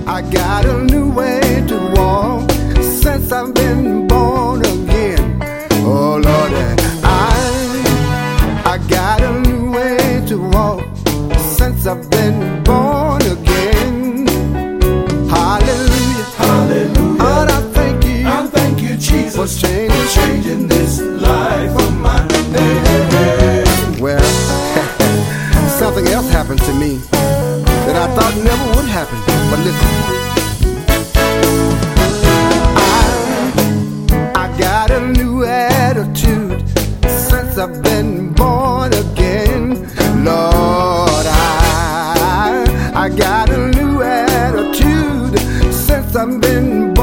I got a new way to walk since I've been born again. Oh Lord, I got a new way to walk since I've been born again. Hallelujah, Hallelujah. Lord, I thank you for Jesus, changing this life of mine. Well, something else happened to me that I thought never would happen. But listen, I got a new attitude since I've been born again. Lord, I got a new attitude since I've been born